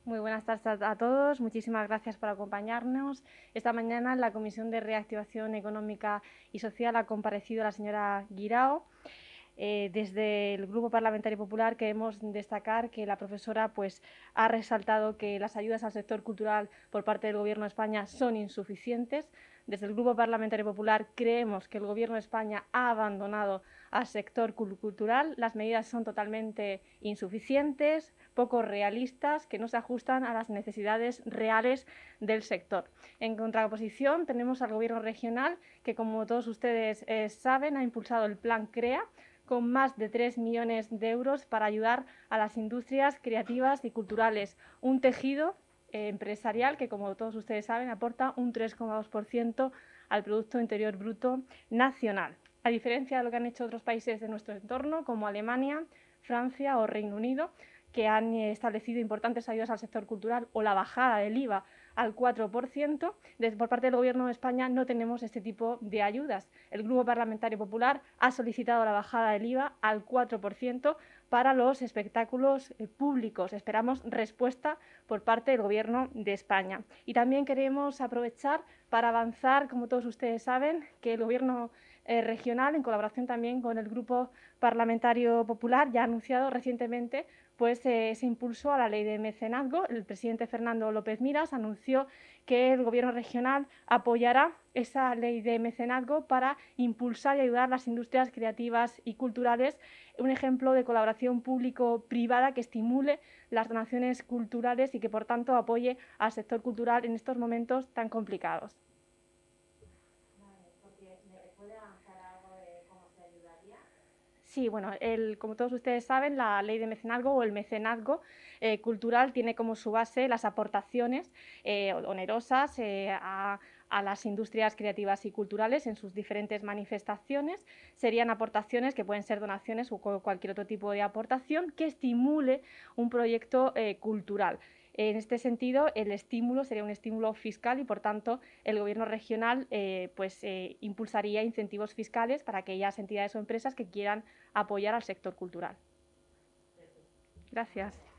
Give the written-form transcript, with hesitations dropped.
Muy buenas tardes a todos. Muchísimas gracias por acompañarnos. Esta mañana en la Comisión de Reactivación Económica y Social ha comparecido la señora Guirao. Desde el Grupo Parlamentario Popular queremos destacar que la profesora ha resaltado que las ayudas al sector cultural por parte del Gobierno de España son insuficientes. Desde el Grupo Parlamentario Popular creemos que el Gobierno de España ha abandonado al sector cultural. Las medidas son totalmente insuficientes, poco realistas, que no se ajustan a las necesidades reales del sector. En contraposición tenemos al Gobierno regional que, como todos ustedes saben, ha impulsado el Plan CREA, con más de 3 millones de euros para ayudar a las industrias creativas y culturales, un tejido empresarial que, como todos ustedes saben, aporta un 3,2% al Producto Interior Bruto nacional. A diferencia de lo que han hecho otros países de nuestro entorno, como Alemania, Francia o Reino Unido, que han establecido importantes ayudas al sector cultural o la bajada del IVA al 4%, por parte del Gobierno de España no tenemos este tipo de ayudas. El Grupo Parlamentario Popular ha solicitado la bajada del IVA al 4% para los espectáculos públicos. Esperamos respuesta por parte del Gobierno de España. Y también queremos aprovechar para avanzar, como todos ustedes saben, que el Gobierno regional, en colaboración también con el Grupo Parlamentario Popular, ya ha anunciado recientemente ese impulso a la ley de mecenazgo. El presidente Fernando López Miras anunció que el Gobierno regional apoyará esa ley de mecenazgo para impulsar y ayudar a las industrias creativas y culturales, un ejemplo de colaboración público-privada que estimule las donaciones culturales y que, por tanto, apoye al sector cultural en estos momentos tan complicados. Sí, bueno, como todos ustedes saben, la ley de mecenazgo o el mecenazgo cultural tiene como su base las aportaciones onerosas a las industrias creativas y culturales en sus diferentes manifestaciones. Serían aportaciones que pueden ser donaciones o cualquier otro tipo de aportación que estimule un proyecto cultural. En este sentido, el estímulo sería un estímulo fiscal y, por tanto, el Gobierno regional impulsaría incentivos fiscales para aquellas entidades o empresas que quieran apoyar al sector cultural. Gracias.